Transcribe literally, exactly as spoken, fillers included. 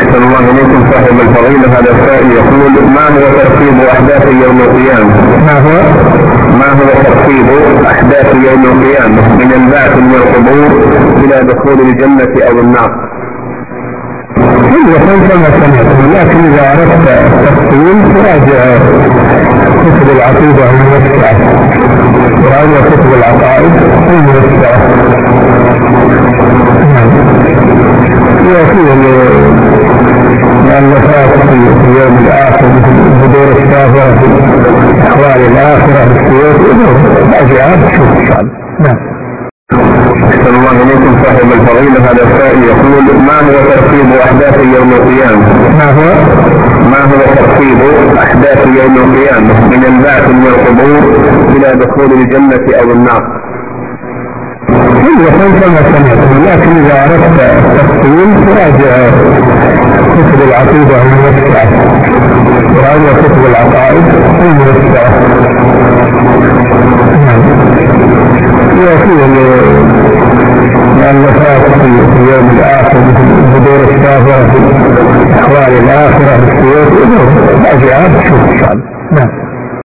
أحسن الله إليكم صاحب الفضيلة. هذا السائل يقول: ما هو ترتيب أحداث يوم القيامة؟ ما هو ما هو ترتيب أحداث يوم القيامة من البعث من القبور إلى دخول الجنة أو النار؟ يكون كما سمعتم، لكن إذا أردت التفصيل تراجع كتب العقيدة الموسعة، تراجع كتب العقائد الموسعة. وفيه المؤلفات في اليوم الآخر مثل بدور الشافعي في أحوال الآخرة بالسيوط، راجعات شوف إن شاء الله. نعم. أحسن الله إليكم صاحب الفضيلة. هذا السائل يقول: ما هو ترتيب أحداث يوم القيامة؟ ما هو ما هو ترتيب أحداث يوم القيامة من البعث من القبور إلى دخول الجنة أو النار؟ يكون كما سمعتم، لكن إذا أردت التفصيل تراجع كتب العقيدة الموسعة، تراجع كتب العقائد الموسعة. وفيه المؤلفات في اليوم الآخر مثل بدور الشافعي